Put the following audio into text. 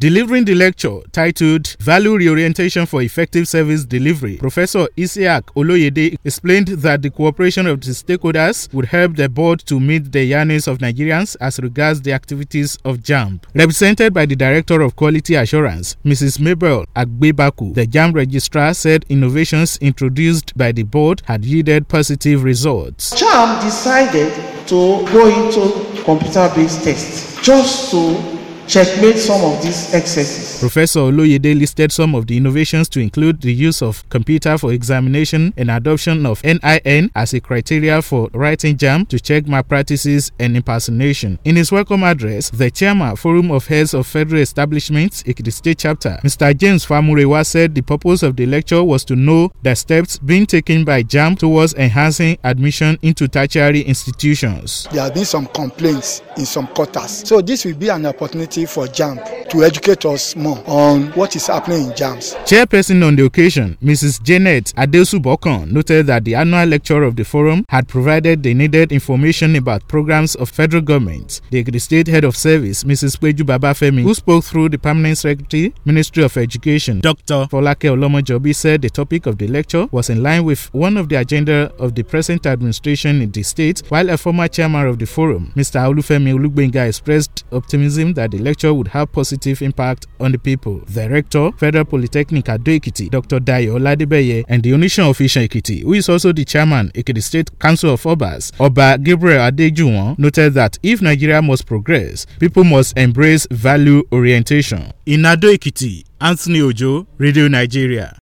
Delivering the lecture titled Value Reorientation for Effective Service Delivery, Professor Isiaq Oloyede explained that the cooperation of the stakeholders would help the board to meet the yearnings of Nigerians as regards the activities of JAMB. Represented by the Director of Quality Assurance, Mrs. Mabel Agbebaku, the JAMB registrar said innovations introduced by the board had yielded positive results. JAMB decided to go into computer-based tests just to checkmate some of these excesses. Professor Oloyede listed some of the innovations to include the use of computer for examination and adoption of NIN as a criteria for writing JAMB to check malpractices and impersonation. In his welcome address, the chairman, Forum of Heads of Federal Establishments, Ekiti State Chapter, Mr. James Famurewa, said the purpose of the lecture was to know the steps being taken by JAMB towards enhancing admission into tertiary institutions. There have been some complaints in some quarters, so this will be an opportunity for JAMB to educate us more on what is happening in JAMBs. Chairperson on the occasion, Mrs. Janet Adesubokan, noted that the annual lecture of the forum had provided the needed information about programs of federal government. The Ekiti State Head of Service, Mrs. Peju Babafemi, who spoke through the Permanent Secretary, Ministry of Education, Dr. Folake Olomojobi, said the topic of the lecture was in line with one of the agenda of the present administration in the state, while a former chairman of the forum, Mr. Olufemi Olugbenga, expressed optimism that the lecture would have positive impact on the people. The Rector, Federal Polytechnic Ado-Ekiti, Dr. Dayo Oladibeye, and the Onishan of Ishan-Ekiti, who is also the chairman, Ekiti State Council of Obas, Oba Gabriel Adejuwon, noted that if Nigeria must progress, people must embrace value orientation. In Ado-Ekiti, Anthony Ojo, Radio Nigeria.